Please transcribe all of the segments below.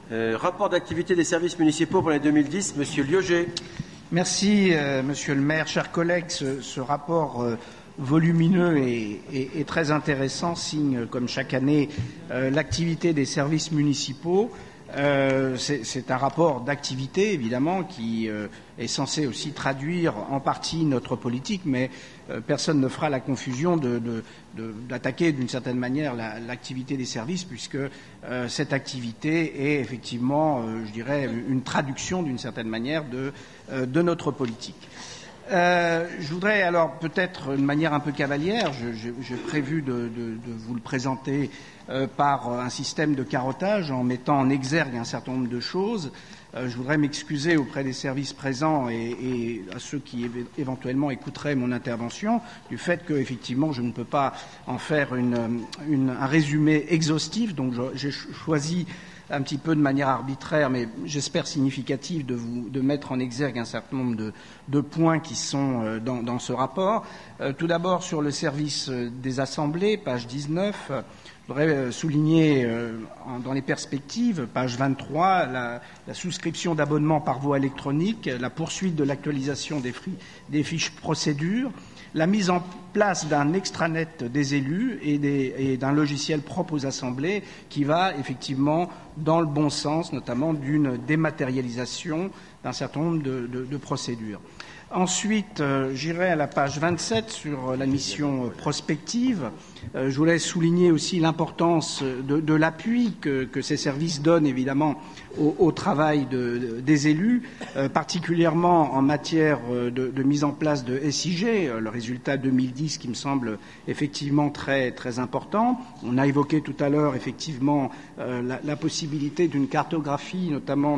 Rapport d'activité des services municipaux pour l'année 2010, Monsieur Liogé. Merci, Monsieur le maire. Chers collègues, ce rapport volumineux et très intéressant signe, comme chaque année, l'activité des services municipaux. C'est un rapport d'activité, évidemment, qui est censé aussi traduire en partie notre politique, mais personne ne fera la confusion d'attaquer d'une certaine manière l'activité des services, puisque cette activité est effectivement, je dirais, une traduction d'une certaine manière de notre politique. Je voudrais alors peut-être de manière un peu cavalière, j'ai prévu de vous le présenter par un système de carottage en mettant en exergue un certain nombre de choses. Je voudrais m'excuser auprès des services présents et à ceux qui éventuellement écouteraient mon intervention du fait que effectivement je ne peux pas en faire un résumé exhaustif, donc j'ai choisi un petit peu de manière arbitraire, mais j'espère significative, de mettre en exergue un certain nombre de points qui sont dans ce rapport. Tout d'abord, sur le service des assemblées, page 19, je voudrais souligner dans les perspectives, page 23, la souscription d'abonnements par voie électronique, la poursuite de l'actualisation des fiches procédures, la mise en place d'un extranet des élus et d'un logiciel propre aux assemblées qui va effectivement dans le bon sens, notamment d'une dématérialisation d'un certain nombre de procédures. Ensuite, j'irai à la page 27 sur la mission prospective. Je voulais souligner aussi l'importance de l'appui que ces services donnent évidemment au travail des élus, particulièrement en matière de mise en place de SIG, le résultat 2010 qui me semble effectivement très, très important. On a évoqué tout à l'heure effectivement la possibilité d'une cartographie, notamment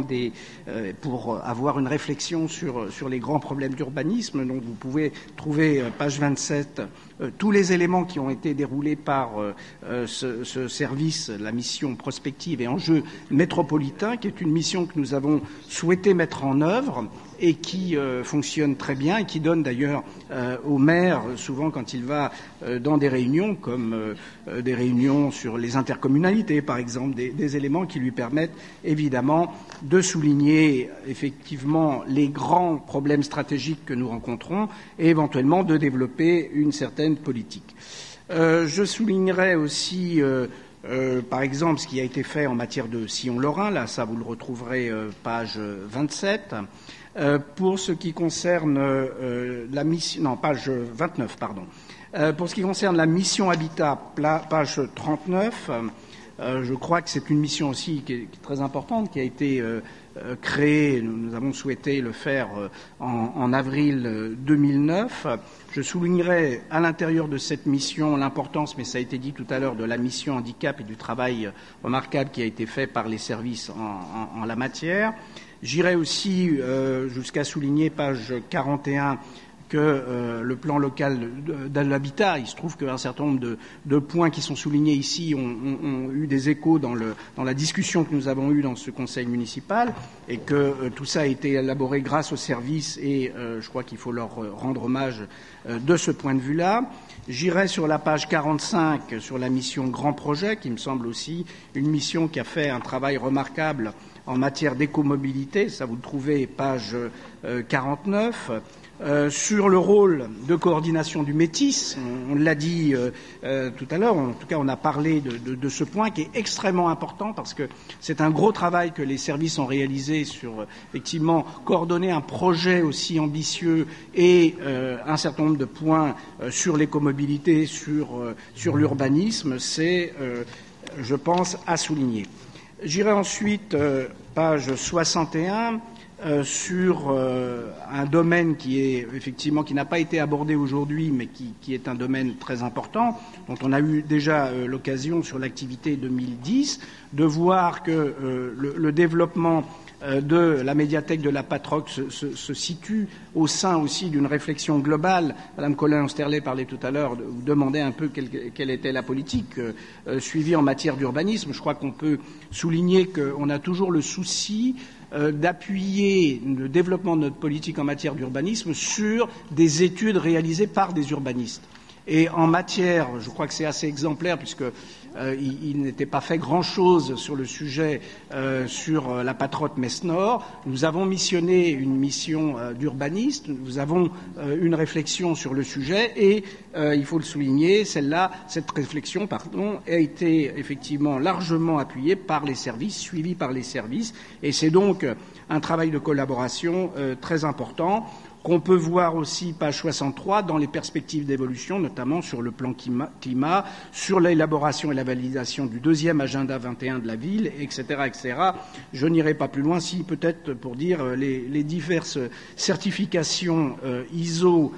pour avoir une réflexion sur les grands problèmes d'urbanisme. Donc vous pouvez trouver, page 27, tous les éléments qui ont été déroulés par ce service, la mission prospective et enjeux métropolitains, qui est une mission que nous avons souhaité mettre en œuvre et qui fonctionne très bien et qui donne d'ailleurs au maire, souvent quand il va dans des réunions, comme des réunions sur les intercommunalités, par exemple, des éléments qui lui permettent évidemment de souligner effectivement les grands problèmes stratégiques que nous rencontrons et éventuellement de développer une certaine politique. Je soulignerai aussi par exemple, ce qui a été fait en matière de sillon lorrain, là, ça vous le retrouverez page 27. Pour ce qui concerne la mission, non, page 29, pardon. Pour ce qui concerne la mission Habitat, page 39, je crois que c'est une mission aussi qui est très importante, qui a été créée, nous avons souhaité le faire en avril 2009. Je soulignerai à l'intérieur de cette mission l'importance, mais ça a été dit tout à l'heure, de la mission handicap et du travail remarquable qui a été fait par les services en la matière. J'irai aussi jusqu'à souligner, page 41, que le plan local de l'habitat, il se trouve qu'un certain nombre de points qui sont soulignés ici ont eu des échos dans la discussion que nous avons eue dans ce conseil municipal et que tout ça a été élaboré grâce aux services et je crois qu'il faut leur rendre hommage de ce point de vue-là. J'irai sur la page 45 sur la mission Grand Projet, qui me semble aussi une mission qui a fait un travail remarquable en matière d'écomobilité. Ça vous le trouvez, page 49. Sur le rôle de coordination du Métis, on l'a dit tout à l'heure, en tout cas on a parlé de ce point qui est extrêmement important parce que c'est un gros travail que les services ont réalisé sur effectivement coordonner un projet aussi ambitieux et un certain nombre de points sur l'écomobilité, sur l'urbanisme, c'est je pense à souligner. J'irai ensuite, page 61, sur un domaine qui est effectivement qui n'a pas été abordé aujourd'hui, mais qui est un domaine très important, dont on a eu déjà l'occasion sur l'activité 2010 de voir que le développement de la médiathèque de la Patroc se situe au sein aussi d'une réflexion globale. Madame Colin-Osterlé parlait tout à l'heure, vous demandait un peu quelle était la politique suivie en matière d'urbanisme. Je crois qu'on peut souligner qu'on a toujours le souci d'appuyer le développement de notre politique en matière d'urbanisme sur des études réalisées par des urbanistes. Et en matière, je crois que c'est assez exemplaire puisque il n'était pas fait grand-chose sur le sujet sur la Patrotte Metz Nord. Nous avons missionné une mission d'urbanistes, nous avons une réflexion sur le sujet et il faut le souligner, cette réflexion, a été effectivement largement appuyée par les services, suivie par les services, et c'est donc un travail de collaboration très important qu'on peut voir aussi, page 63, dans les perspectives d'évolution, notamment sur le plan climat, sur l'élaboration et la validation du deuxième agenda 21 de la ville, etc., etc. Je n'irai pas plus loin, si peut-être pour dire les diverses certifications ISO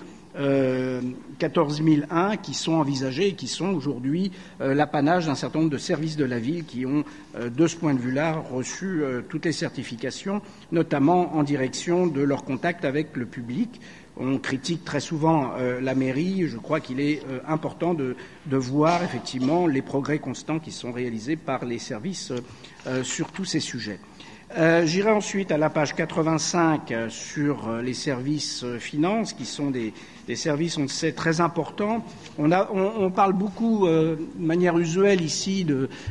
14001 qui sont envisagées et qui sont aujourd'hui l'apanage d'un certain nombre de services de la ville qui ont, de ce point de vue-là, reçu toutes les certifications, notamment en direction de leur contact avec le public. On critique très souvent la mairie. Je crois qu'il est important de voir effectivement les progrès constants qui sont réalisés par les services sur tous ces sujets. J'irai ensuite à la page 85 sur les services finances, qui sont des services, on le sait, très importants. On parle beaucoup, de manière usuelle ici,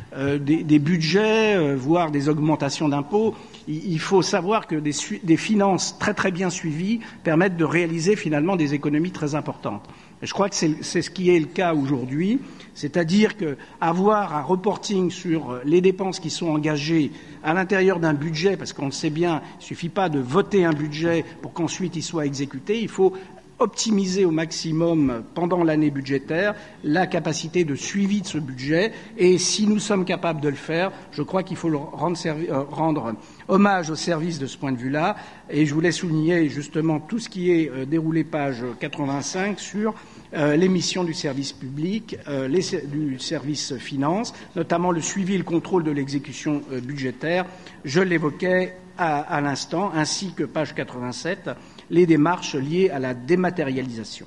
des budgets, voire des augmentations d'impôts. Il faut savoir que des finances très très bien suivies permettent de réaliser finalement des économies très importantes. Et je crois que c'est ce qui est le cas aujourd'hui, c'est-à-dire qu'avoir un reporting sur les dépenses qui sont engagées à l'intérieur d'un budget, parce qu'on le sait bien, il ne suffit pas de voter un budget pour qu'ensuite il soit exécuté, il faut optimiser au maximum pendant l'année budgétaire la capacité de suivi de ce budget, et si nous sommes capables de le faire, je crois qu'il faut rendre hommage au service de ce point de vue-là, et je voulais souligner justement tout ce qui est déroulé page 85 sur les missions du service public, du service finance, notamment le suivi et le contrôle de l'exécution budgétaire, je l'évoquais à l'instant, ainsi que page 87, les démarches liées à la dématérialisation.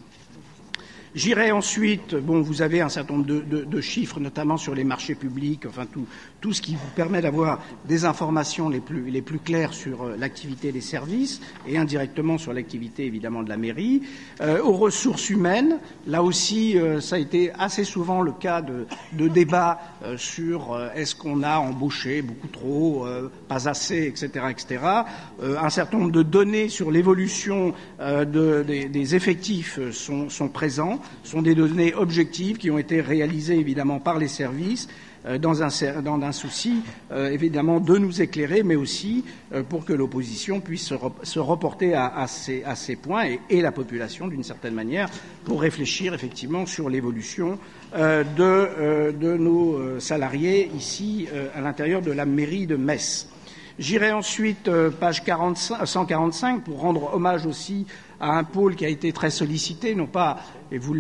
J'irai ensuite, vous avez un certain nombre de chiffres, notamment sur les marchés publics, enfin tout ce qui vous permet d'avoir des informations les plus claires sur l'activité des services et indirectement sur l'activité évidemment de la mairie. Aux ressources humaines, là aussi, ça a été assez souvent le cas de débats sur est-ce qu'on a embauché beaucoup trop, pas assez, etc., etc. Un certain nombre de données sur l'évolution des effectifs sont présents. Sont des données objectives qui ont été réalisées évidemment par les services dans un souci évidemment de nous éclairer, mais aussi pour que l'opposition puisse se reporter à ces points et la population d'une certaine manière pour réfléchir effectivement sur l'évolution de nos salariés ici à l'intérieur de la mairie de Metz. J'irai ensuite page 145 pour rendre hommage aussi à un pôle qui a été très sollicité, non pas, et vous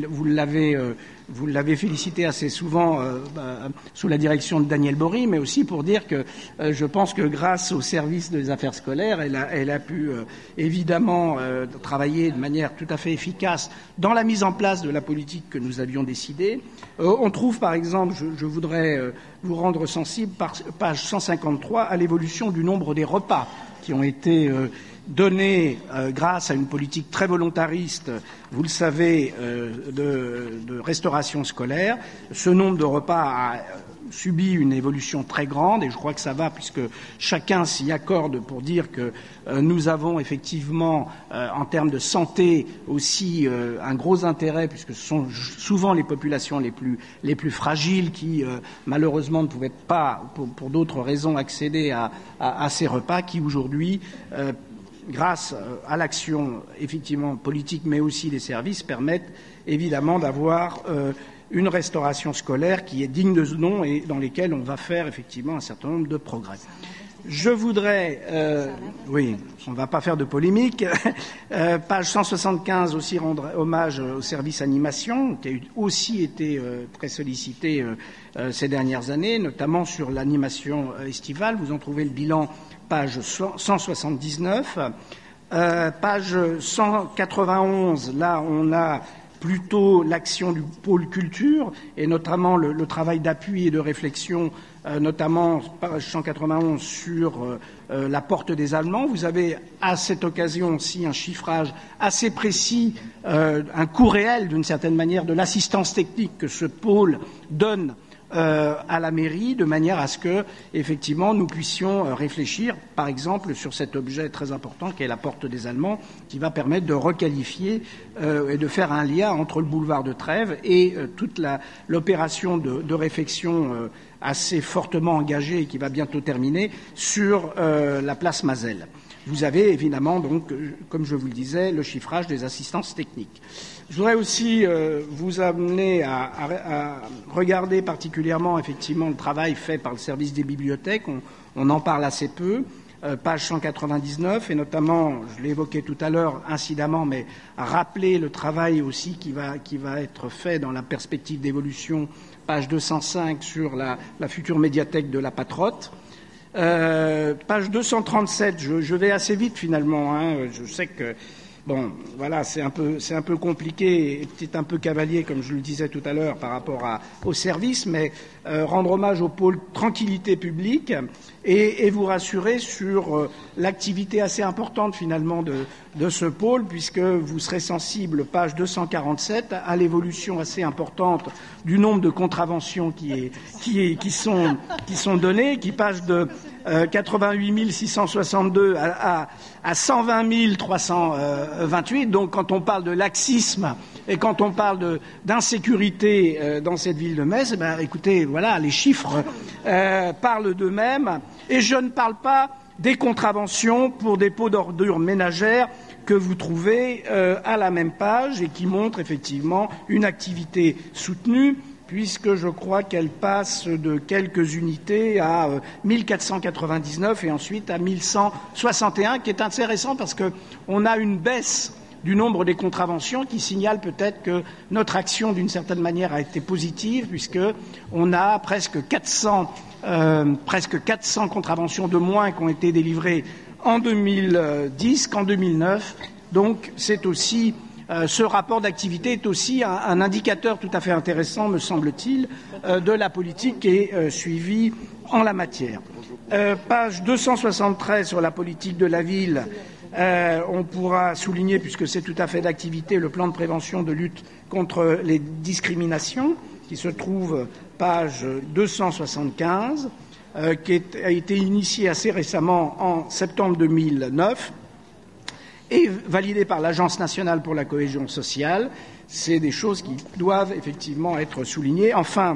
l'avez félicité assez souvent sous la direction de Daniel Bory, mais aussi pour dire que je pense que grâce au service des affaires scolaires, elle a pu évidemment travailler de manière tout à fait efficace dans la mise en place de la politique que nous avions décidée. On trouve par exemple, je voudrais vous rendre sensible, page 153, à l'évolution du nombre des repas qui ont été donnés grâce à une politique très volontariste, vous le savez, de restauration scolaire. Ce nombre de repas a subi une évolution très grande et je crois que ça va puisque chacun s'y accorde pour dire que nous avons effectivement en termes de santé aussi un gros intérêt puisque ce sont souvent les populations les plus fragiles qui malheureusement ne pouvaient pas pour d'autres raisons accéder à ces repas qui aujourd'hui grâce à l'action effectivement politique mais aussi des services permettent évidemment d'avoir une restauration scolaire qui est digne de ce nom et dans lesquelles on va faire effectivement un certain nombre de progrès. Je voudrais, oui, on ne va pas faire de polémique, page 175 aussi rendre hommage au service animation qui a aussi été très sollicité ces dernières années, notamment sur l'animation estivale. Vous en trouvez le bilan page 179. Page 191, là on a plutôt l'action du pôle culture et notamment le travail d'appui et de réflexion, notamment page 191 sur la porte des Allemands. Vous avez à cette occasion aussi un chiffrage assez précis, un coût réel d'une certaine manière de l'assistance technique que ce pôle donne à la mairie, de manière à ce que, effectivement, nous puissions réfléchir, par exemple, sur cet objet très important qu'est la porte des Allemands, qui va permettre de requalifier et de faire un lien entre le boulevard de Trèves et toute l'opération de réfection assez fortement engagée et qui va bientôt terminer sur la place Mazelles. Vous avez évidemment, donc, comme je vous le disais, le chiffrage des assistances techniques. Je voudrais aussi vous amener à regarder particulièrement, effectivement, le travail fait par le service des bibliothèques. On en parle assez peu. Page 199, et notamment, je l'ai évoqué tout à l'heure incidemment, mais rappeler le travail aussi qui va être fait dans la perspective d'évolution, page 205, sur la future médiathèque de la Patrotte. Page 237, je vais assez vite finalement, je sais que bon, voilà, c'est un peu compliqué et peut-être un peu cavalier, comme je le disais tout à l'heure, par rapport au service, mais rendre hommage au pôle tranquillité publique et vous rassurer sur l'activité assez importante finalement de ce pôle, puisque vous serez sensible, page 247, à l'évolution assez importante du nombre de contraventions qui sont données, qui passent de 88 662 à 120 328. Donc, quand on parle de laxisme et quand on parle d'insécurité dans cette ville de Metz, écoutez, voilà, les chiffres parlent d'eux-mêmes. Et je ne parle pas des contraventions pour dépôt d'ordures ménagères que vous trouvez à la même page et qui montrent effectivement une activité soutenue, puisque je crois qu'elle passe de quelques unités à 1499 et ensuite à 1161, qui est intéressant parce qu'on a une baisse du nombre des contraventions qui signale peut-être que notre action, d'une certaine manière, a été positive, puisqu'on a presque 400 contraventions de moins qui ont été délivrées en 2010 qu'en 2009. Donc, c'est aussi ce rapport d'activité est aussi un indicateur tout à fait intéressant, me semble-t-il, de la politique qui est suivie en la matière. Page 273 sur la politique de la ville. On pourra souligner, puisque c'est tout à fait d'activité, le plan de prévention de lutte contre les discriminations, qui se trouve page 275, qui a été initié assez récemment en septembre 2009 et validé par l'Agence nationale pour la cohésion sociale. C'est des choses qui doivent effectivement être soulignées. Enfin,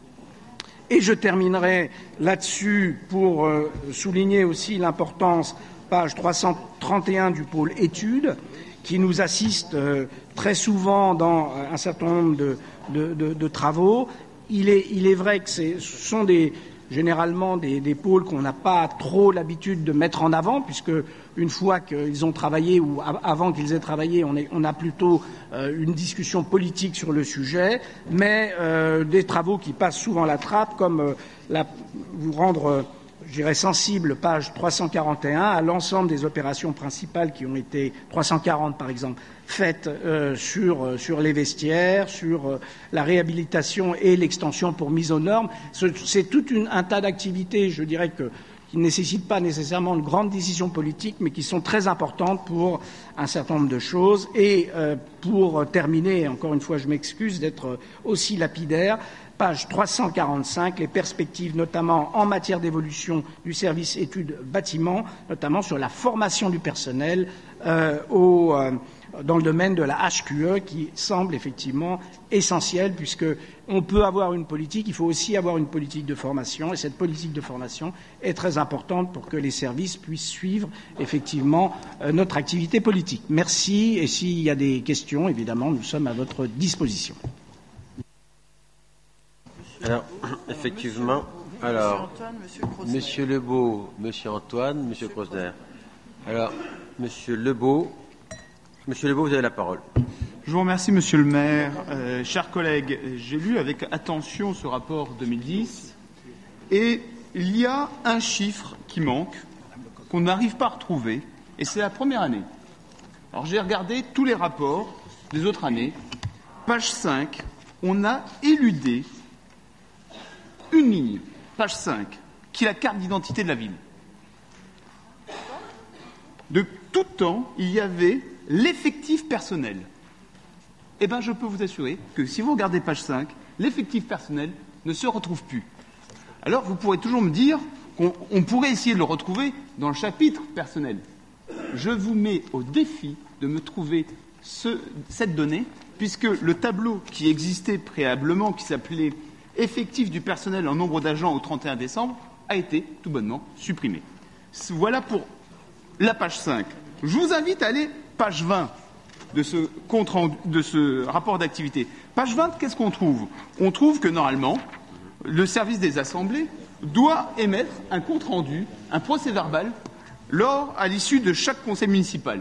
et je terminerai là-dessus pour souligner aussi l'importance, page 331 du pôle études, qui nous assiste très souvent dans un certain nombre de travaux. Il est vrai que ce sont généralement des pôles qu'on n'a pas trop l'habitude de mettre en avant, puisque une fois qu'ils ont travaillé ou avant qu'ils aient travaillé, on a plutôt une discussion politique sur le sujet, mais des travaux qui passent souvent la trappe, comme vous rendre je dirais sensible, page 341, à l'ensemble des opérations principales qui ont été, 340 par exemple, faites sur les vestiaires, sur la réhabilitation et l'extension pour mise aux normes. C'est tout un tas d'activités, je dirais, qui ne nécessitent pas nécessairement de grandes décisions politiques, mais qui sont très importantes pour un certain nombre de choses. Et pour terminer, encore une fois, je m'excuse d'être aussi lapidaire, page 345, les perspectives notamment en matière d'évolution du service études bâtiments, notamment sur la formation du personnel dans le domaine de la HQE, qui semble effectivement essentiel, puisqu'on peut avoir une politique, il faut aussi avoir une politique de formation, et cette politique de formation est très importante pour que les services puissent suivre effectivement notre activité politique. Merci, et s'il y a des questions, évidemment, nous sommes à votre disposition. Alors, effectivement, Monsieur Lebeau, Monsieur Antoine, Monsieur Crosder. Alors, Monsieur Lebeau, vous avez la parole. Je vous remercie, Monsieur le maire. Chers collègues, j'ai lu avec attention ce rapport 2010 et il y a un chiffre qui manque, qu'on n'arrive pas à retrouver, et c'est la première année. Alors, j'ai regardé tous les rapports des autres années. Page 5, on a éludé une ligne, page 5, qui est la carte d'identité de la ville. De tout temps, il y avait l'effectif personnel. Eh bien, je peux vous assurer que si vous regardez page 5, l'effectif personnel ne se retrouve plus. Alors vous pourrez toujours me dire qu'on pourrait essayer de le retrouver dans le chapitre personnel. Je vous mets au défi de me trouver cette donnée, puisque le tableau qui existait préalablement, qui s'appelait « Effectif du personnel en nombre d'agents au 31 décembre », a été tout bonnement supprimé. Voilà pour la page 5. Je vous invite à aller page 20 de ce rapport d'activité. Page 20, qu'est-ce qu'on trouve? On trouve que normalement, le service des assemblées doit émettre un compte-rendu, un procès-verbal, à l'issue de chaque conseil municipal.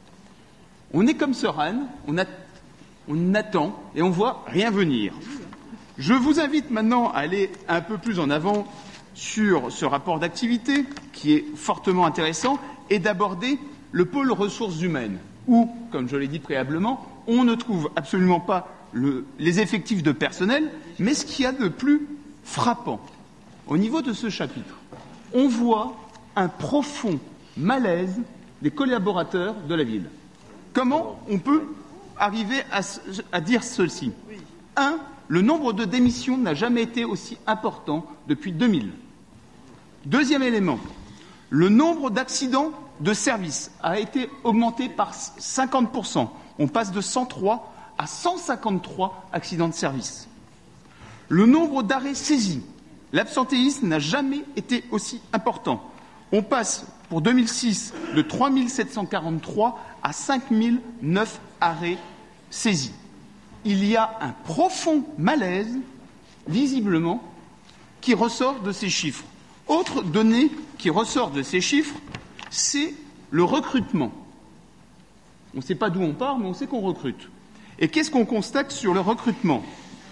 On est comme Soran, on attend et on voit rien venir. Je vous invite maintenant à aller un peu plus en avant sur ce rapport d'activité, qui est fortement intéressant, et d'aborder le pôle ressources humaines, où, comme je l'ai dit préalablement, on ne trouve absolument pas les effectifs de personnel, mais ce qu'il y a de plus frappant, au niveau de ce chapitre, on voit un profond malaise des collaborateurs de la ville. Comment on peut arriver à dire ceci? 1. Le nombre de démissions n'a jamais été aussi important depuis 2000. Deuxième élément, le nombre d'accidents de service a été augmenté par 50%. On passe de 103 à 153 accidents de service. Le nombre d'arrêts saisis, l'absentéisme n'a jamais été aussi important. On passe pour 2006 de 3 743 à 5 009 arrêts saisis. Il y a un profond malaise, visiblement, qui ressort de ces chiffres. Autre donnée qui ressort de ces chiffres, c'est le recrutement. On ne sait pas d'où on part, mais on sait qu'on recrute. Et qu'est-ce qu'on constate sur le recrutement?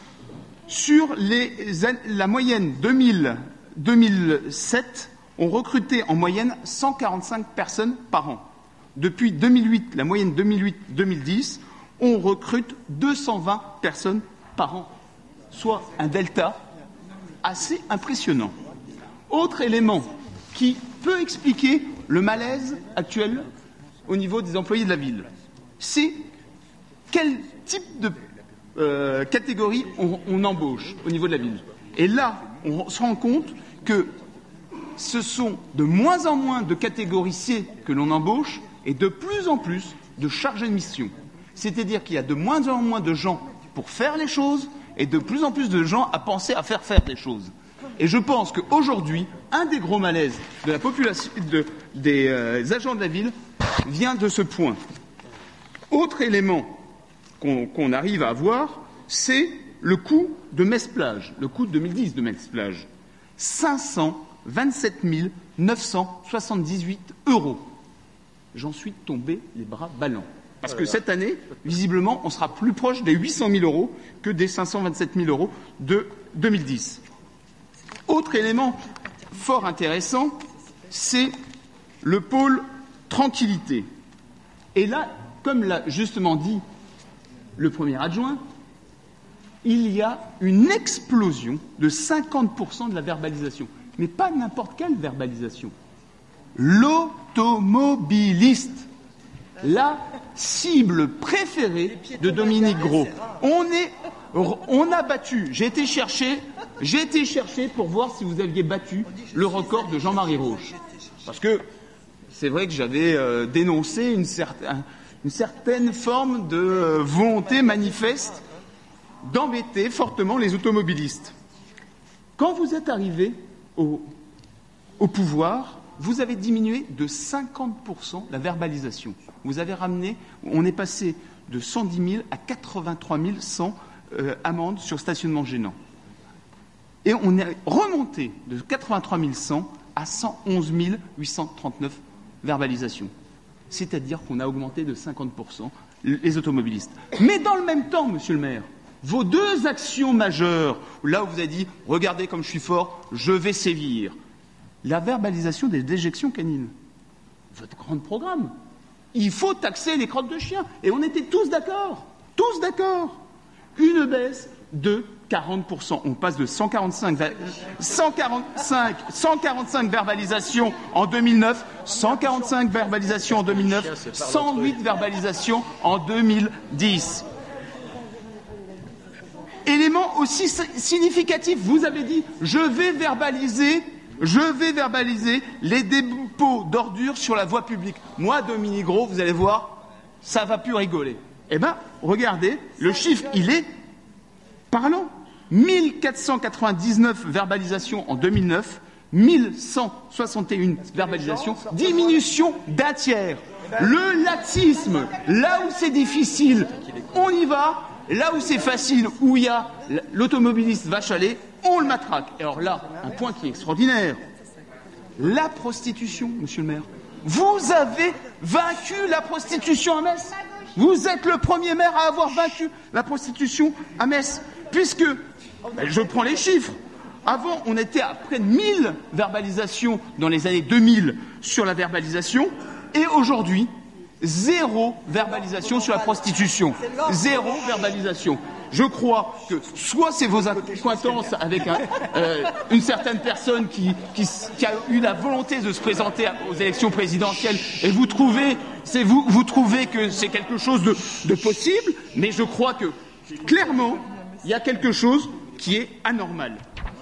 Sur la moyenne 2000-2007, on recrutait en moyenne 145 personnes par an. Depuis 2008, la moyenne 2008-2010, on recrute 220 personnes par an, soit un delta assez impressionnant. Autre élément qui peut expliquer le malaise actuel au niveau des employés de la ville, c'est quel type de catégorie on embauche au niveau de la ville. Et là, on se rend compte que ce sont de moins en moins de catégories C que l'on embauche et de plus en plus de chargés de mission. C'est-à-dire qu'il y a de moins en moins de gens pour faire les choses et de plus en plus de gens à penser à faire les choses. Et je pense qu'aujourd'hui, un des gros malaises de la population, des agents de la ville vient de ce point. Autre élément qu'on arrive à voir, c'est le coût de Metz-Plage, le coût de 2010 de Metz-Plage. 527 978 €. J'en suis tombé les bras ballants. Parce que cette année, visiblement, on sera plus proche des 800 000 € que des 527 000 € de 2010. Autre élément fort intéressant, c'est le pôle tranquillité. Et là, comme l'a justement dit le premier adjoint, il y a une explosion de 50% de la verbalisation. Mais pas n'importe quelle verbalisation. L'automobiliste, la cible préférée de Dominique Gros. On a battu, j'ai été chercher pour voir si vous aviez battu le record de Jean-Marie Roche. Parce que c'est vrai que j'avais dénoncé une certaine forme de volonté manifeste d'embêter fortement les automobilistes. Quand vous êtes arrivé au pouvoir, vous avez diminué de 50% la verbalisation. Vous avez ramené, on est passé de 110 000 à 83 100 amendes sur stationnement gênant. Et on est remonté de 83 100 à 111 839 verbalisations. C'est-à-dire qu'on a augmenté de 50% les automobilistes. Mais dans le même temps, monsieur le maire, vos deux actions majeures, là où vous avez dit « Regardez comme je suis fort, je vais sévir », la verbalisation des déjections canines. Votre grand programme. Il faut taxer les crottes de chiens. Et on était tous d'accord. Une baisse de 40%. On passe de 145 verbalisations en 2009, 145 verbalisations en 2009, 108 verbalisations en 2010. Élément aussi significatif, vous avez dit, je vais verbaliser les dépôts d'ordures sur la voie publique. Moi, Dominique Gros, vous allez voir, ça va plus rigoler. Eh bien, regardez, le chiffre, il est parlant. 1499 verbalisations en 2009, 1161 verbalisations, diminution d'un tiers. Le laxisme, là où c'est difficile, on y va. Là où c'est facile, où il y a l'automobiliste vache à lait, on le matraque. Et alors là, un point qui est extraordinaire, la prostitution, monsieur le maire. Vous avez vaincu la prostitution à Metz. Vous êtes le premier maire à avoir vaincu la prostitution à Metz. Puisque, je prends les chiffres, avant on était à près de 1000 verbalisations dans les années 2000 sur la verbalisation, et aujourd'hui, 0 verbalisation sur la prostitution. 0 verbalisation. Je crois que soit c'est vos accointances avec une certaine personne qui a eu la volonté de se présenter aux élections présidentielles et vous trouvez que c'est quelque chose de possible, mais je crois que clairement il y a quelque chose qui est anormal.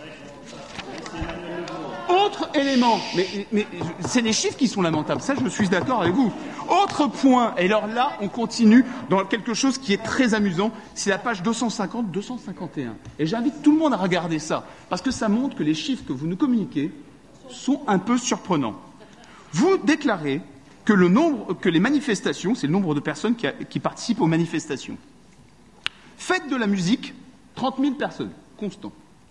Autre élément, mais c'est les chiffres qui sont lamentables, ça je suis d'accord avec vous. Autre point, et alors là on continue dans quelque chose qui est très amusant, c'est la page 250-251. Et j'invite tout le monde à regarder ça, parce que ça montre que les chiffres que vous nous communiquez sont un peu surprenants. Vous déclarez que les manifestations, c'est le nombre de personnes qui participent aux manifestations. Faites de la musique, 30 000 personnes, constant.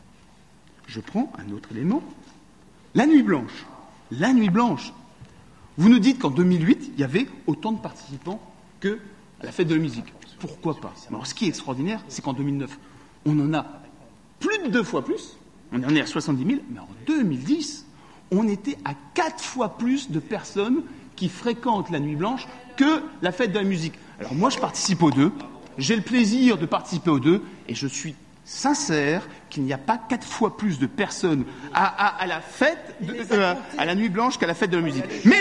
Je prends un autre élément. La nuit blanche. La nuit blanche. Vous nous dites qu'en 2008, il y avait autant de participants qu'à la fête de la musique. Pourquoi pas? Alors, ce qui est extraordinaire, c'est qu'en 2009, on en a plus de 2 fois plus. On en est à 70 000. Mais en 2010, on était à 4 fois plus de personnes qui fréquentent la nuit blanche que la fête de la musique. Alors, moi, je participe aux deux. J'ai le plaisir de participer aux deux. Et je suis sincère qu'il n'y a pas 4 fois plus de personnes à la fête, à la nuit blanche qu'à la fête de la musique. Mais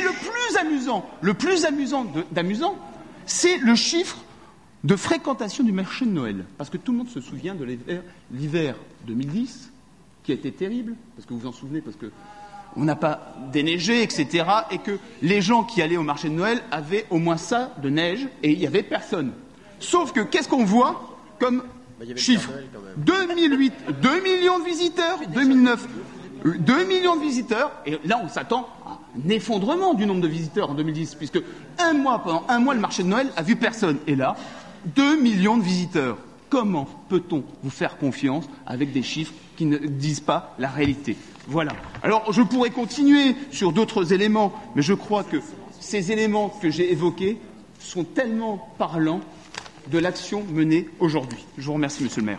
le plus amusant, c'est le chiffre de fréquentation du marché de Noël. Parce que tout le monde se souvient de l'hiver 2010, qui a été terrible, parce que vous vous en souvenez, parce que on n'a pas déneigé, etc., et que les gens qui allaient au marché de Noël avaient au moins ça de neige, et il n'y avait personne. Sauf que, qu'est-ce qu'on voit comme chiffre? 2008, 2 millions de visiteurs, 2009, 2 millions de visiteurs, et là on s'attend à un effondrement du nombre de visiteurs en 2010, puisque pendant un mois, le marché de Noël a vu personne. Et là, 2 millions de visiteurs. Comment peut-on vous faire confiance avec des chiffres qui ne disent pas la réalité? Voilà. Alors, je pourrais continuer sur d'autres éléments, mais je crois que ces éléments que j'ai évoqués sont tellement parlants de l'action menée aujourd'hui. Je vous remercie, monsieur le maire.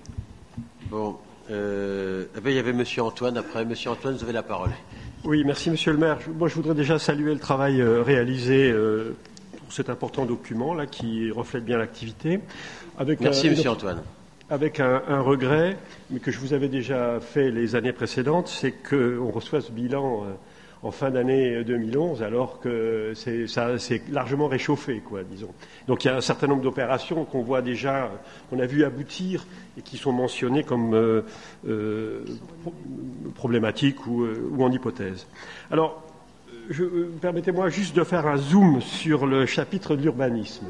Bon. Il y avait monsieur Antoine après. Monsieur Antoine, vous avez la parole. Oui, merci, monsieur le maire. Moi, je voudrais déjà saluer le travail réalisé pour cet important document là qui reflète bien l'activité. Merci, monsieur Antoine. Avec un regret, mais que je vous avais déjà fait les années précédentes, c'est qu'on reçoit ce bilan en fin d'année 2011, alors que ça s'est largement réchauffé, quoi, disons. Donc il y a un certain nombre d'opérations qu'on voit déjà, qu'on a vu aboutir et qui sont mentionnées comme problématiques ou en hypothèse. Alors, permettez-moi juste de faire un zoom sur le chapitre de l'urbanisme.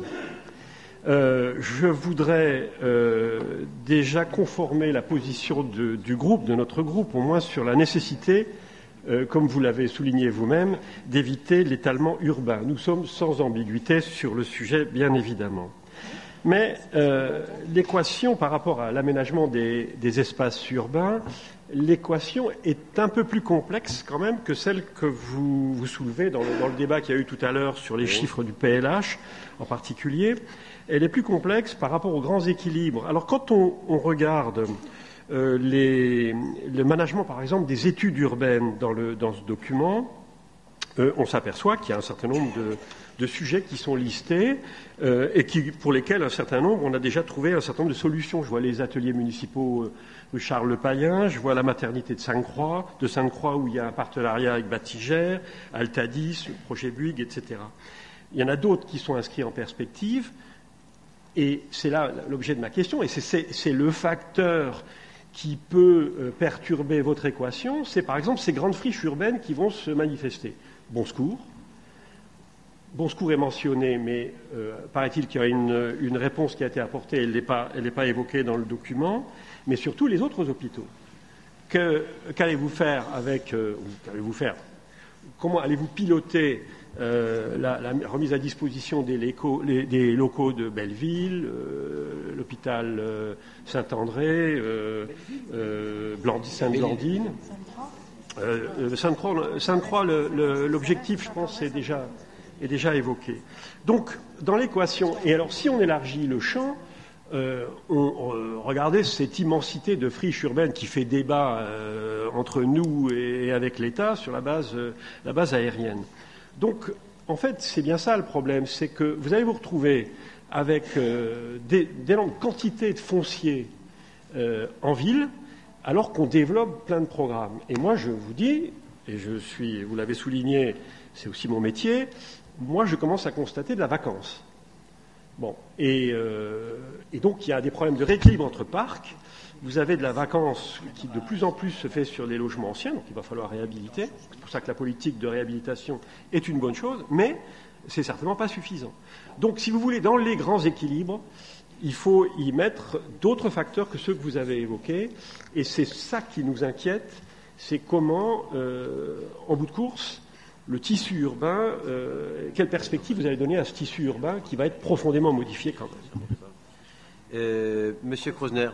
Je voudrais déjà conformer la position du groupe, de notre groupe, au moins sur la nécessité, comme vous l'avez souligné vous-même, d'éviter l'étalement urbain. Nous sommes sans ambiguïté sur le sujet, bien évidemment. Mais l'équation par rapport à l'aménagement des espaces urbains, l'équation est un peu plus complexe quand même que celle que vous soulevez dans le débat qu'il y a eu tout à l'heure sur les chiffres du PLH en particulier. Elle est plus complexe par rapport aux grands équilibres. Alors quand on regarde le management, par exemple, des études urbaines dans ce document, on s'aperçoit qu'il y a un certain nombre de sujets qui sont listés et pour lesquels un certain nombre, on a déjà trouvé un certain nombre de solutions. Je vois les ateliers municipaux rue Charles Le Payen, je vois la maternité de Sainte-Croix où il y a un partenariat avec Batigère, Altadis, le projet Bouygues, etc. Il y en a d'autres qui sont inscrits en perspective. Et c'est là l'objet de ma question, et c'est le facteur qui peut perturber votre équation, c'est par exemple ces grandes friches urbaines qui vont se manifester. Bon Secours est mentionné, mais paraît-il qu'il y a une réponse qui a été apportée, elle n'est pas évoquée dans le document, mais surtout les autres hôpitaux. Qu'allez-vous faire comment allez-vous piloter la remise à disposition des locaux de Belleville, l'hôpital Saint-André, Sainte-Blandine, Sainte-Croix, l'objectif, je pense, est déjà évoqué. Donc, dans l'équation, et alors si on élargit le champ, regardez cette immensité de friches urbaines qui fait débat entre nous et avec l'État sur la base aérienne. Donc, en fait, c'est bien ça le problème, c'est que vous allez vous retrouver avec d'énormes quantités de foncier en ville, alors qu'on développe plein de programmes. Et moi, je vous dis, et vous l'avez souligné, c'est aussi mon métier, moi, je commence à constater de la vacance. Bon, et donc il y a des problèmes de rééquilibre entre parcs. Vous avez de la vacance qui de plus en plus se fait sur les logements anciens, donc il va falloir réhabiliter. C'est pour ça que la politique de réhabilitation est une bonne chose, mais c'est certainement pas suffisant. Donc, si vous voulez, dans les grands équilibres, il faut y mettre d'autres facteurs que ceux que vous avez évoqués, et c'est ça qui nous inquiète, c'est comment, en bout de course, le tissu urbain, quelle perspective vous allez donner à ce tissu urbain qui va être profondément modifié quand même. Monsieur Krosner.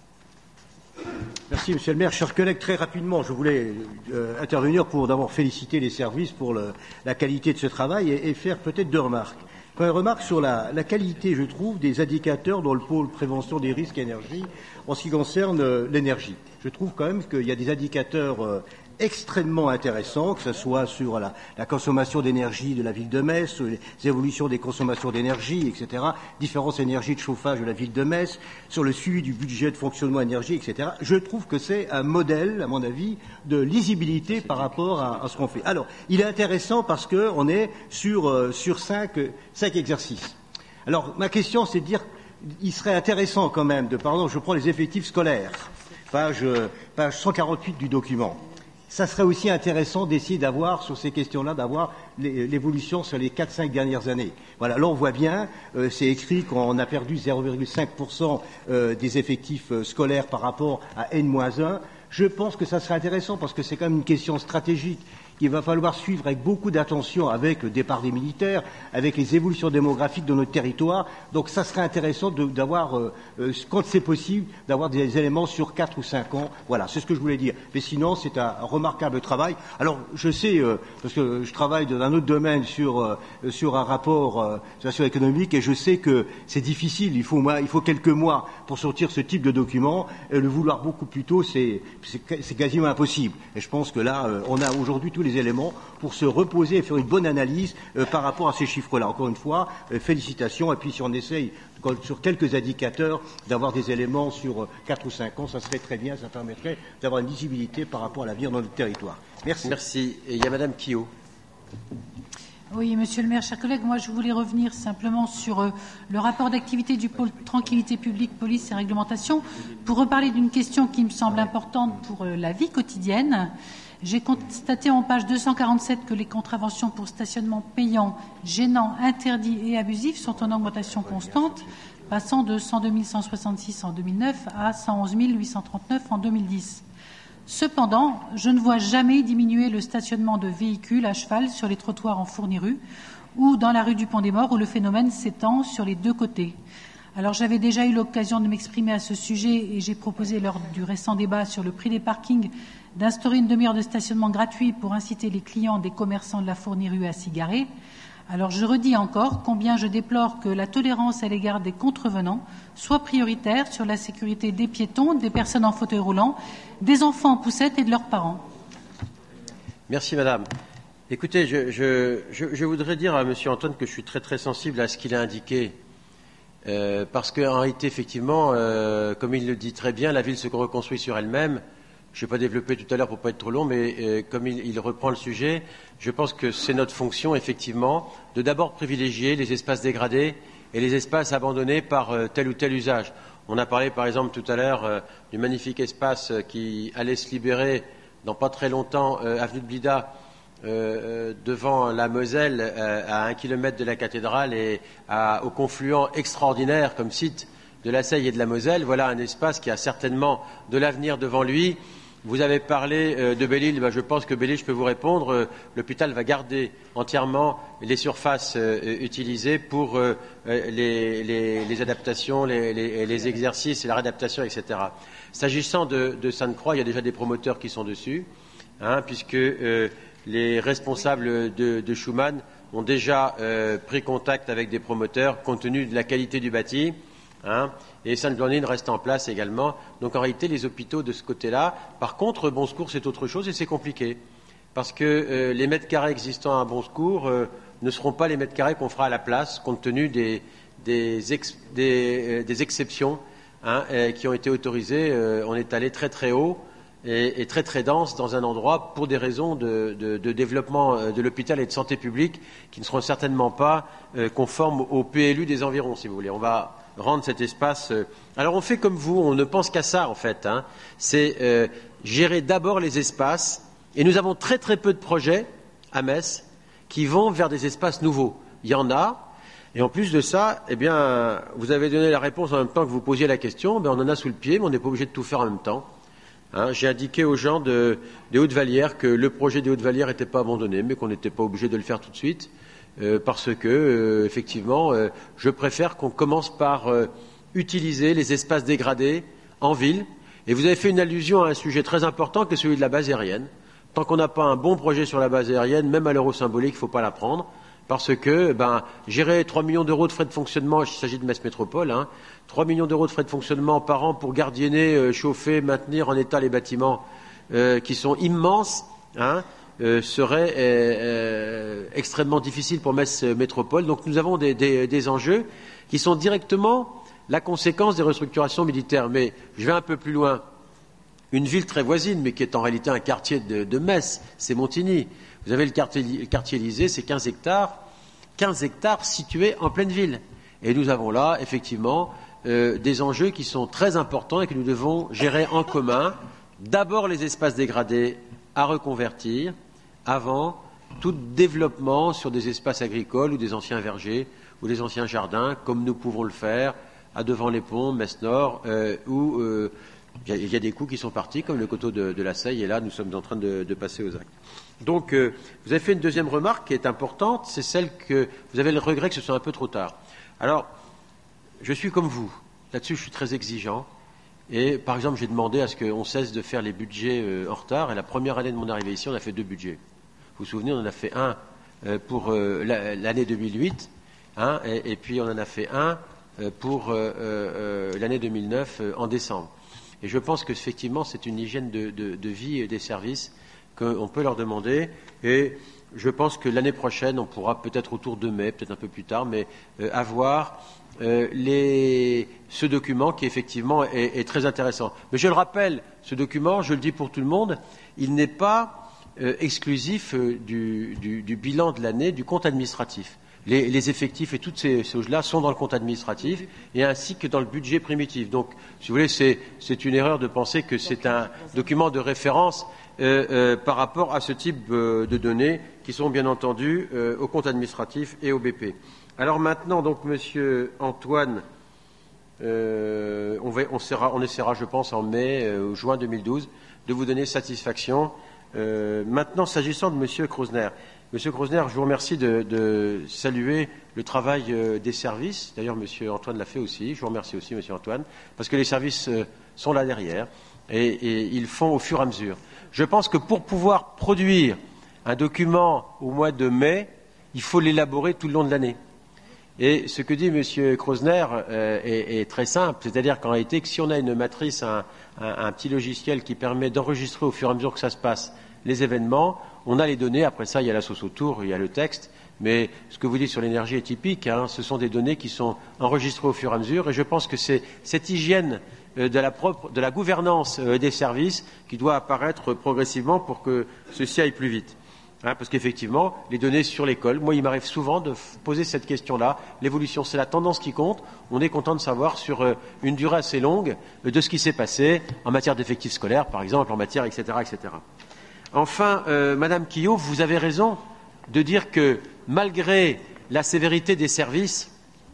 Merci, Monsieur le maire. Chers collègues, très rapidement, je voulais intervenir pour d'abord féliciter les services pour la qualité de ce travail et faire peut-être deux remarques. Première remarque sur la qualité, je trouve, des indicateurs dans le pôle prévention des risques énergie en ce qui concerne l'énergie. Je trouve quand même qu'il y a des indicateurs extrêmement intéressant, que ce soit sur la consommation d'énergie de la ville de Metz, sur les évolutions des consommations d'énergie, etc., différentes énergies de chauffage de la ville de Metz, sur le suivi du budget de fonctionnement énergie, etc. Je trouve que c'est un modèle, à mon avis, de lisibilité par rapport à ce qu'on fait. Alors, il est intéressant parce qu'on est sur 5 exercices. Alors, ma question, c'est de dire, il serait intéressant quand même je prends les effectifs scolaires, page 148 du document. Ça serait aussi intéressant d'essayer d'avoir, sur ces questions-là, d'avoir l'évolution sur les 4-5 dernières années. Voilà, là on voit bien, c'est écrit qu'on a perdu 0,5% des effectifs scolaires par rapport à N-1. Je pense que ça serait intéressant parce que c'est quand même une question stratégique qu'il va falloir suivre avec beaucoup d'attention avec le départ des militaires, avec les évolutions démographiques de notre territoire. Donc ça serait intéressant d'avoir, quand c'est possible, d'avoir des éléments sur 4 ou 5 ans. Voilà, c'est ce que je voulais dire. Mais sinon, c'est un remarquable travail. Alors, je sais, parce que je travaille dans un autre domaine sur un rapport socio-économique et je sais que c'est difficile. Il faut quelques mois pour sortir ce type de document. Et le vouloir beaucoup plus tôt, c'est quasiment impossible. Et je pense que là, on a aujourd'hui tous les éléments pour se reposer et faire une bonne analyse par rapport à ces chiffres-là. Encore une fois, félicitations. Et puis si on essaye sur quelques indicateurs d'avoir des éléments sur 4 ou 5 ans, ça serait très bien, ça permettrait d'avoir une visibilité par rapport à l'avenir dans notre territoire. Merci. Merci. Et il y a Madame Quillot. Oui, Monsieur le maire, chers collègues, moi je voulais revenir simplement sur le rapport d'activité du pôle tranquillité publique, police et réglementation pour reparler d'une question qui me semble importante pour la vie quotidienne. J'ai constaté en page 247 que les contraventions pour stationnement payant, gênant, interdit et abusif sont en augmentation constante, passant de 102 166 en 2009 à 111 839 en 2010. Cependant, je ne vois jamais diminuer le stationnement de véhicules à cheval sur les trottoirs en Fourniru ou dans la rue du Pont-des-Morts où le phénomène s'étend sur les deux côtés. Alors j'avais déjà eu l'occasion de m'exprimer à ce sujet et j'ai proposé lors du récent débat sur le prix des parkings d'instaurer une demi-heure de stationnement gratuit pour inciter les clients des commerçants de la Fourniru à s'y garer. Alors je redis encore combien je déplore que la tolérance à l'égard des contrevenants soit prioritaire sur la sécurité des piétons, des personnes en fauteuil roulant, des enfants en poussette et de leurs parents. Merci Madame. Écoutez, je voudrais dire à Monsieur Antoine que je suis très très sensible à ce qu'il a indiqué. Parce qu'en réalité, effectivement, comme il le dit très bien, la ville se reconstruit sur elle-même. Je ne vais pas développer tout à l'heure pour ne pas être trop long, mais comme il reprend le sujet, je pense que c'est notre fonction, effectivement, de d'abord privilégier les espaces dégradés et les espaces abandonnés par tel ou tel usage. On a parlé par exemple tout à l'heure du magnifique espace qui allait se libérer dans pas très longtemps, avenue de Blida, devant la Moselle, à 1 kilomètre de la cathédrale et au confluent extraordinaire comme site de la Seille et de la Moselle. Voilà un espace qui a certainement de l'avenir devant lui. Vous avez parlé de Belle-Île. Je pense que Belle-Île, je peux vous répondre, l'hôpital va garder entièrement les surfaces utilisées pour les adaptations, les exercices et la réadaptation, etc. S'agissant de Sainte-Croix, il y a déjà des promoteurs qui sont dessus, puisque les responsables de Schumann ont déjà pris contact avec des promoteurs compte tenu de la qualité du bâti. Et Sainte-Blandine reste en place également. Donc en réalité, les hôpitaux de ce côté-là. Par contre, Bon Secours, c'est autre chose et c'est compliqué. Parce que les mètres carrés existants à Bon Secours ne seront pas les mètres carrés qu'on fera à la place, compte tenu des exceptions qui ont été autorisées. On est allé très très haut et très très dense dans un endroit pour des raisons de développement de l'hôpital et de santé publique qui ne seront certainement pas conformes au PLU des environs, si vous voulez. On va rendre cet espace. Alors on fait comme vous, on ne pense qu'à ça en fait. C'est gérer d'abord les espaces. Et nous avons très très peu de projets à Metz qui vont vers des espaces nouveaux. Il y en a. Et en plus de ça, eh bien, vous avez donné la réponse en même temps que vous posiez la question. On en a sous le pied, mais on n'est pas obligé de tout faire en même temps. J'ai indiqué aux gens des Hautes-Vallières que le projet des Hautes-Vallières n'était pas abandonné, mais qu'on n'était pas obligé de le faire tout de suite. Parce que, effectivement, je préfère qu'on commence par utiliser les espaces dégradés en ville. Et vous avez fait une allusion à un sujet très important qui est celui de la base aérienne. Tant qu'on n'a pas un bon projet sur la base aérienne, même à l'euro symbolique, il ne faut pas la prendre. Parce que gérer 3 millions d'euros de frais de fonctionnement, il s'agit de Metz Métropole, 3 millions d'euros de frais de fonctionnement par an pour gardienner, chauffer, maintenir en état les bâtiments qui sont immenses, serait extrêmement difficile pour Metz Métropole. Donc nous avons des enjeux qui sont directement la conséquence des restructurations militaires. Mais je vais un peu plus loin. Une ville très voisine, mais qui est en réalité un quartier de Metz, c'est Montigny. Vous avez le quartier Élysée, c'est 15 hectares situés en pleine ville. Et nous avons là, effectivement, des enjeux qui sont très importants et que nous devons gérer en commun. D'abord les espaces dégradés à reconvertir, avant tout développement sur des espaces agricoles ou des anciens vergers ou des anciens jardins, comme nous pouvons le faire à Devant-les-Ponts, Metz-Nord, où il y a des coups qui sont partis, comme le coteau de la Seille, et là nous sommes en train de passer aux actes. Donc vous avez fait une deuxième remarque qui est importante, c'est celle que vous avez le regret que ce soit un peu trop tard. Alors, je suis comme vous, là-dessus je suis très exigeant, et par exemple j'ai demandé à ce qu'on cesse de faire les budgets en retard, et la première année de mon arrivée ici on a fait 2 budgets. Vous vous souvenez, on en a fait un pour l'année 2008, et puis on en a fait un pour l'année 2009 en décembre. Et je pense qu'effectivement c'est une hygiène de vie et des services qu'on peut leur demander, et je pense que l'année prochaine on pourra peut-être autour de mai, peut-être un peu plus tard, mais avoir ce document qui effectivement est très intéressant. Mais je le rappelle, ce document, je le dis pour tout le monde, il n'est pas exclusif du bilan de l'année du compte administratif. Les effectifs et toutes ces choses-là sont dans le compte administratif et ainsi que dans le budget primitif. Donc, si vous voulez, c'est une erreur de penser que c'est un document de référence par rapport à ce type de données qui sont bien entendu au compte administratif et au BP. Alors maintenant, donc, Monsieur Antoine, on essaiera, je pense, en mai ou juin 2012, de vous donner satisfaction. Maintenant, s'agissant de Monsieur Krosner. Monsieur Krosner, je vous remercie de saluer le travail des services. D'ailleurs, Monsieur Antoine l'a fait aussi. Je vous remercie aussi, Monsieur Antoine, parce que les services sont là derrière et ils font au fur et à mesure. Je pense que pour pouvoir produire un document au mois de mai, il faut l'élaborer tout le long de l'année. Et ce que dit M. Krosner est très simple, c'est-à-dire qu'en réalité, que si on a une matrice, un petit logiciel qui permet d'enregistrer au fur et à mesure que ça se passe les événements, on a les données, après ça il y a la sauce autour, il y a le texte, mais ce que vous dites sur l'énergie est typique, ce sont des données qui sont enregistrées au fur et à mesure, et je pense que c'est cette hygiène de la gouvernance des services qui doit apparaître progressivement pour que ceci aille plus vite. Parce qu'effectivement, les données sur l'école, moi il m'arrive souvent de poser cette question-là. L'évolution, c'est la tendance qui compte. On est content de savoir sur une durée assez longue de ce qui s'est passé en matière d'effectifs scolaires, par exemple, en matière, etc., etc. Enfin, Madame Quillot, vous avez raison de dire que malgré la sévérité des services,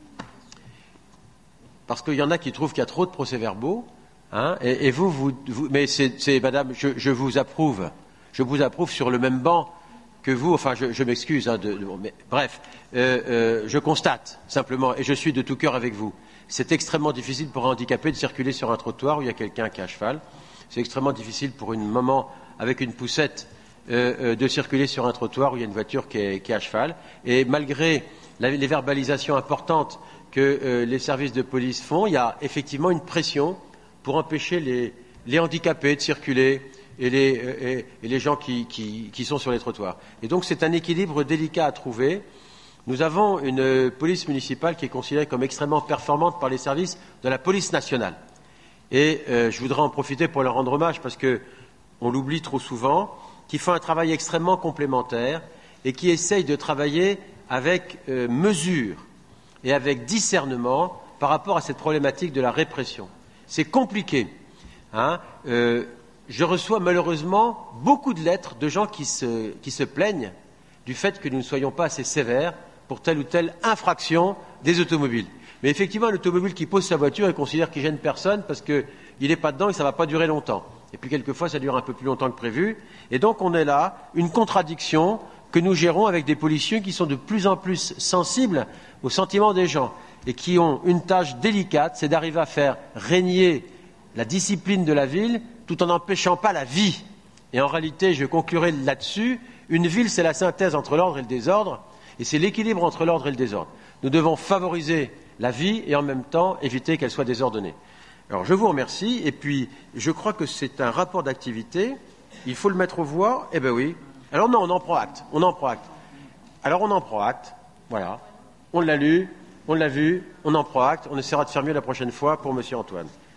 parce qu'il y en a qui trouvent qu'il y a trop de procès-verbaux, et vous, mais c'est Madame, je vous approuve sur le même banc que vous, enfin je m'excuse, mais bref, je constate simplement, et je suis de tout cœur avec vous, c'est extrêmement difficile pour un handicapé de circuler sur un trottoir où il y a quelqu'un qui est à cheval, c'est extrêmement difficile pour une maman avec une poussette de circuler sur un trottoir où il y a une voiture qui est à cheval, et malgré les verbalisations importantes que les services de police font, il y a effectivement une pression pour empêcher les handicapés de circuler, et les gens qui sont sur les trottoirs. Et donc c'est un équilibre délicat à trouver. Nous avons une police municipale qui est considérée comme extrêmement performante par les services de la police nationale. Et je voudrais en profiter pour leur rendre hommage parce qu'on l'oublie trop souvent, qui font un travail extrêmement complémentaire et qui essayent de travailler avec mesure et avec discernement par rapport à cette problématique de la répression. C'est compliqué. Je reçois malheureusement beaucoup de lettres de gens qui se plaignent du fait que nous ne soyons pas assez sévères pour telle ou telle infraction des automobiles. Mais effectivement, un automobile qui pose sa voiture et considère qu'il gêne personne parce qu'il n'est pas dedans et ça ne va pas durer longtemps. Et puis quelquefois, ça dure un peu plus longtemps que prévu. Et donc on est là, une contradiction que nous gérons avec des policiers qui sont de plus en plus sensibles aux sentiments des gens et qui ont une tâche délicate, c'est d'arriver à faire régner la discipline de la ville tout en n'empêchant pas la vie. Et en réalité, je conclurai là-dessus, une ville, c'est la synthèse entre l'ordre et le désordre, et c'est l'équilibre entre l'ordre et le désordre. Nous devons favoriser la vie et en même temps éviter qu'elle soit désordonnée. Alors je vous remercie, et puis je crois que c'est un rapport d'activité, il faut le mettre aux voix, eh bien oui. Alors non, on en prend acte. Alors on en prend acte, voilà. On l'a lu, on l'a vu, on en prend acte, on essaiera de faire mieux la prochaine fois pour M. Antoine.